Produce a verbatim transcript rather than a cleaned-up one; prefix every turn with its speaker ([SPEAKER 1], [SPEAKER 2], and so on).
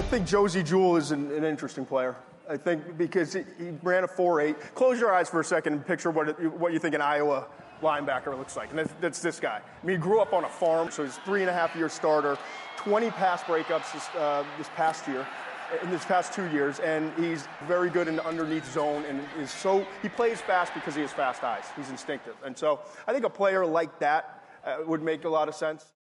[SPEAKER 1] think Josey Jewell is an, an interesting player. I think because he, he ran a four eight. Close your eyes for a second and picture what it, what you think an Iowa linebacker looks like. And that's, that's this guy. I mean, he grew up on a farm, so he's a three and a half year starter, twenty pass breakups this, uh, this past year, in this past two years, and he's very good in the underneath zone and is so, he plays fast because he has fast eyes. He's instinctive. And so I think a player like that uh, would make a lot of sense.